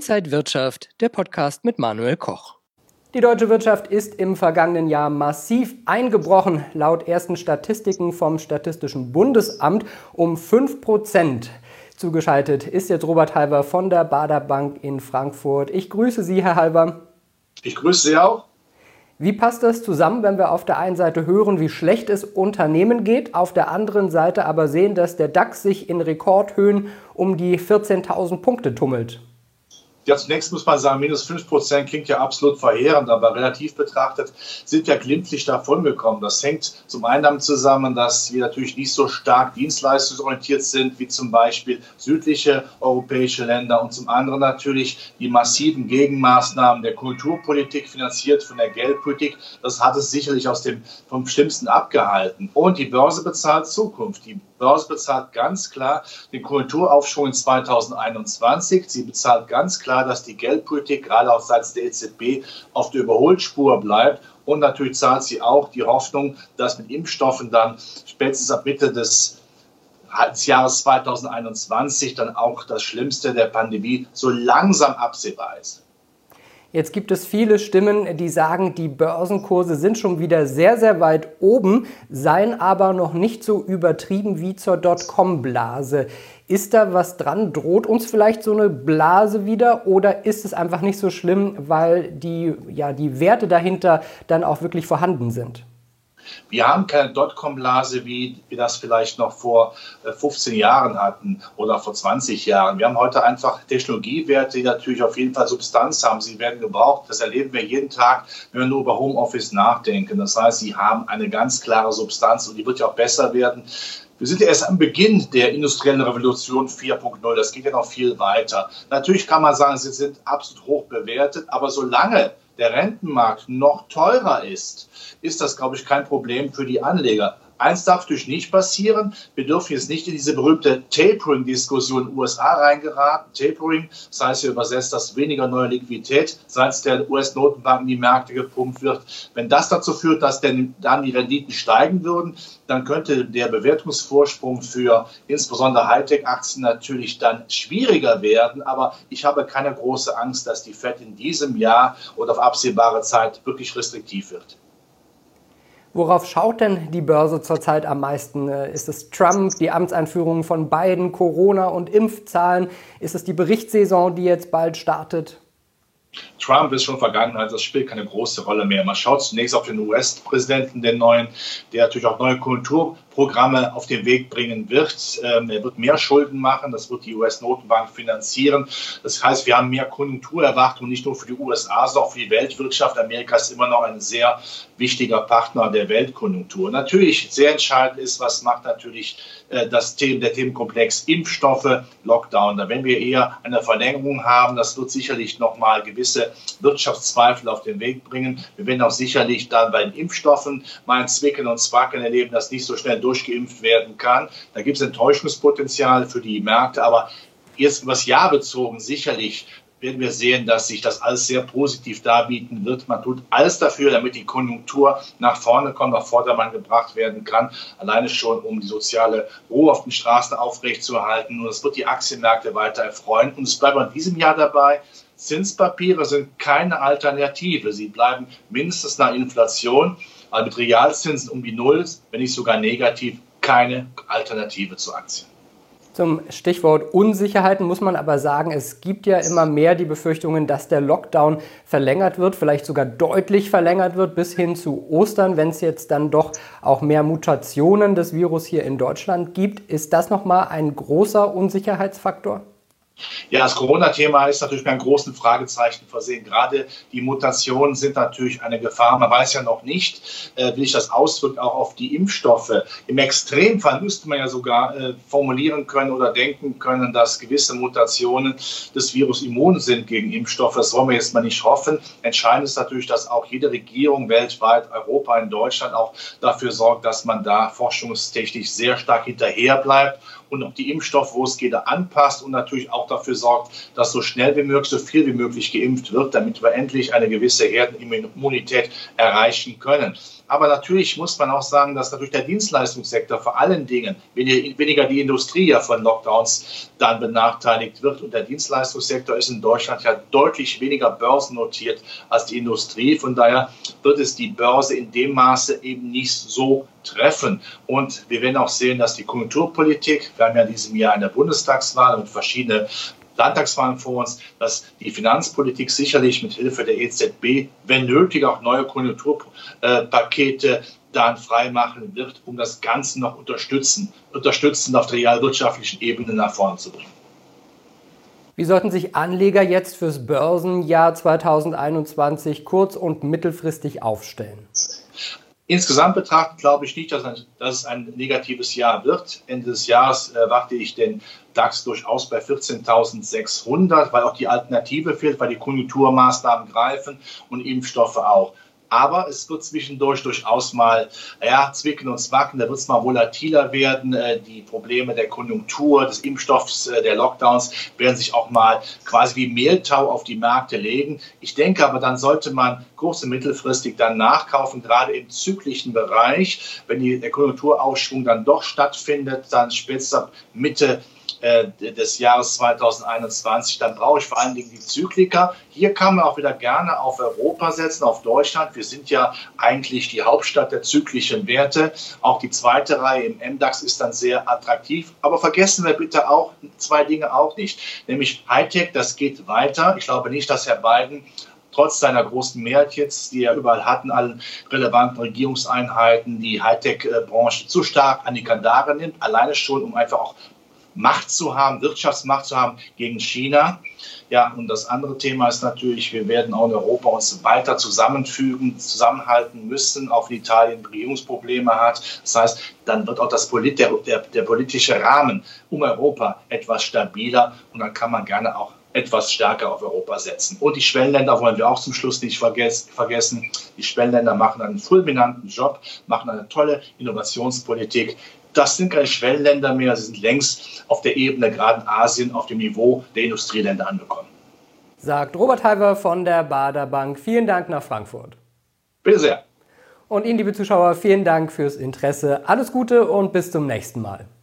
Inside Wirtschaft, der Podcast mit Manuel Koch. Die deutsche Wirtschaft ist im vergangenen Jahr massiv eingebrochen, laut ersten Statistiken vom Statistischen Bundesamt um 5%. Zugeschaltet ist jetzt Robert Halber von der Baader Bank in Frankfurt. Ich grüße Sie, Herr Halber. Ich grüße Sie auch. Wie passt das zusammen, wenn wir auf der einen Seite hören, wie schlecht es Unternehmen geht, auf der anderen Seite aber sehen, dass der DAX sich in Rekordhöhen um die 14.000 Punkte tummelt? Ja, zunächst muss man sagen, minus 5% klingt ja absolut verheerend, aber relativ betrachtet sind wir glimpflich davongekommen. Das hängt zum einen damit zusammen, dass wir natürlich nicht so stark dienstleistungsorientiert sind wie zum Beispiel südliche europäische Länder und zum anderen natürlich die massiven Gegenmaßnahmen der Kulturpolitik, finanziert von der Geldpolitik. Das hat es sicherlich vom Schlimmsten abgehalten. Und die Börse bezahlt Zukunft. Die Börse bezahlt ganz klar den Konjunkturaufschwung in 2021. Sie bezahlt ganz klar, dass die Geldpolitik gerade auch seitens der EZB auf der Überholspur bleibt. Und natürlich zahlt sie auch die Hoffnung, dass mit Impfstoffen dann spätestens ab Mitte des Jahres 2021 dann auch das Schlimmste der Pandemie so langsam absehbar ist. Jetzt gibt es viele Stimmen, die sagen, die Börsenkurse sind schon wieder sehr, sehr weit oben, seien aber noch nicht so übertrieben wie zur Dotcom-Blase. Ist da was dran? Droht uns vielleicht so eine Blase wieder oder ist es einfach nicht so schlimm, weil die Werte dahinter dann auch wirklich vorhanden sind? Wir haben keine Dotcom-Blase, wie wir das vielleicht noch vor 15 Jahren hatten oder vor 20 Jahren. Wir haben heute einfach Technologiewerte, die natürlich auf jeden Fall Substanz haben. Sie werden gebraucht. Das erleben wir jeden Tag, wenn wir nur über Homeoffice nachdenken. Das heißt, sie haben eine ganz klare Substanz und die wird ja auch besser werden. Wir sind ja erst am Beginn der industriellen Revolution 4.0. Das geht ja noch viel weiter. Natürlich kann man sagen, sie sind absolut hoch bewertet, aber solange der Rentenmarkt noch teurer ist, ist das, glaube ich, kein Problem für die Anleger. Eins darf natürlich nicht passieren. Wir dürfen jetzt nicht in diese berühmte Tapering-Diskussion in den USA reingeraten. Tapering, das heißt hier übersetzt, dass weniger neue Liquidität seitens der US-Notenbank in die Märkte gepumpt wird. Wenn das dazu führt, dass dann die Renditen steigen würden, dann könnte der Bewertungsvorsprung für insbesondere Hightech-Aktien natürlich dann schwieriger werden. Aber ich habe keine große Angst, dass die Fed in diesem Jahr oder auf absehbare Zeit wirklich restriktiv wird. Worauf schaut denn die Börse zurzeit am meisten? Ist es Trump, die Amtseinführung von Biden, Corona und Impfzahlen? Ist es die Berichtssaison, die jetzt bald startet? Trump ist schon Vergangenheit, das spielt keine große Rolle mehr. Man schaut zunächst auf den US-Präsidenten, den neuen, der natürlich auch neue Konjunkturprogramme auf den Weg bringen wird. Er wird mehr Schulden machen, das wird die US-Notenbank finanzieren. Das heißt, wir haben mehr Konjunkturerwartungen, nicht nur für die USA, sondern auch für die Weltwirtschaft. Amerika ist immer noch ein sehr wichtiger Partner der Weltkonjunktur. Natürlich sehr entscheidend ist, was macht natürlich der Themenkomplex Impfstoffe, Lockdown. Da werden wir eher eine Verlängerung haben. Das wird sicherlich nochmal gewisse Wirtschaftszweifel auf den Weg bringen. Wir werden auch sicherlich dann bei den Impfstoffen mal ein Zwicken und Zwacken erleben, das nicht so schnell durchgeimpft werden kann. Da gibt es Enttäuschungspotenzial für die Märkte, aber jetzt über das Jahr bezogen sicherlich werden wir sehen, dass sich das alles sehr positiv darbieten wird. Man tut alles dafür, damit die Konjunktur nach vorne kommt, auf Vordermann gebracht werden kann. Alleine schon, um die soziale Ruhe auf den Straßen aufrechtzuerhalten. Und es wird die Aktienmärkte weiter erfreuen. Und es bleibt in diesem Jahr dabei, Zinspapiere sind keine Alternative. Sie bleiben mindestens nach Inflation, aber mit Realzinsen um die Null, wenn nicht sogar negativ, keine Alternative zu Aktien. Zum Stichwort Unsicherheiten muss man aber sagen, es gibt ja immer mehr die Befürchtungen, dass der Lockdown verlängert wird, vielleicht sogar deutlich verlängert wird bis hin zu Ostern, wenn es jetzt dann doch auch mehr Mutationen des Virus hier in Deutschland gibt. Ist das nochmal ein großer Unsicherheitsfaktor? Ja, das Corona-Thema ist natürlich mit einem großen Fragezeichen versehen. Gerade die Mutationen sind natürlich eine Gefahr. Man weiß ja noch nicht, wie sich das auswirkt auch auf die Impfstoffe. Im Extremfall müsste man ja sogar formulieren können oder denken können, dass gewisse Mutationen des Virus immun sind gegen Impfstoffe. Das wollen wir jetzt mal nicht hoffen. Entscheidend ist natürlich, dass auch jede Regierung weltweit, Europa, in Deutschland auch dafür sorgt, dass man da forschungstechnisch sehr stark hinterher bleibt und auch die Impfstoffe, wo es geht, anpasst und natürlich auch dafür sorgt, dass so schnell wie möglich, so viel wie möglich geimpft wird, damit wir endlich eine gewisse Herdenimmunität erreichen können. Aber natürlich muss man auch sagen, dass natürlich der Dienstleistungssektor vor allen Dingen, weniger die Industrie ja von Lockdowns dann benachteiligt wird. Und der Dienstleistungssektor ist in Deutschland ja deutlich weniger börsennotiert als die Industrie. Von daher wird es die Börse in dem Maße eben nicht so treffen. Und wir werden auch sehen, dass die Konjunkturpolitik, wir haben ja in diesem Jahr eine Bundestagswahl und verschiedene Landtagswahlen vor uns, dass die Finanzpolitik sicherlich mit Hilfe der EZB, wenn nötig, auch neue Konjunkturpakete dann freimachen wird, um das Ganze noch unterstützend auf der realwirtschaftlichen Ebene nach vorne zu bringen. Wie sollten sich Anleger jetzt fürs Börsenjahr 2021 kurz- und mittelfristig aufstellen? Insgesamt betrachtet glaube ich nicht, dass es ein negatives Jahr wird. Ende des Jahres erwarte ich den DAX durchaus bei 14.600, weil auch die Alternative fehlt, weil die Konjunkturmaßnahmen greifen und Impfstoffe auch. Aber es wird zwischendurch durchaus mal zwicken und zwacken, da wird es mal volatiler werden. Die Probleme der Konjunktur, des Impfstoffs, der Lockdowns werden sich auch mal quasi wie Mehltau auf die Märkte legen. Ich denke aber, dann sollte man kurz- und mittelfristig dann nachkaufen, gerade im zyklischen Bereich. Wenn der Konjunkturaufschwung dann doch stattfindet, dann spätestens ab Mitte des Jahres 2021, dann brauche ich vor allen Dingen die Zykliker. Hier kann man auch wieder gerne auf Europa setzen, auf Deutschland. Wir sind ja eigentlich die Hauptstadt der zyklischen Werte. Auch die zweite Reihe im MDAX ist dann sehr attraktiv. Aber vergessen wir bitte auch zwei Dinge auch nicht, nämlich Hightech, das geht weiter. Ich glaube nicht, dass Herr Biden trotz seiner großen Mehrheit jetzt, die er überall hatten, allen relevanten Regierungseinheiten, die Hightech-Branche zu stark an die Kandare nimmt. Alleine schon, um einfach auch Macht zu haben, Wirtschaftsmacht zu haben gegen China. Ja, und das andere Thema ist natürlich, wir werden auch in Europa uns weiter zusammenhalten müssen, auch wenn Italien Regierungsprobleme hat. Das heißt, dann wird auch der politische Rahmen um Europa etwas stabiler und dann kann man gerne auch etwas stärker auf Europa setzen. Und die Schwellenländer wollen wir auch zum Schluss nicht vergessen. Die Schwellenländer machen einen fulminanten Job, machen eine tolle Innovationspolitik. Das sind keine Schwellenländer mehr, sie sind längst auf der Ebene, gerade in Asien, auf dem Niveau der Industrieländer angekommen. Sagt Robert Halver von der Baader Bank. Vielen Dank nach Frankfurt. Bitte sehr. Und Ihnen, liebe Zuschauer, vielen Dank fürs Interesse. Alles Gute und bis zum nächsten Mal.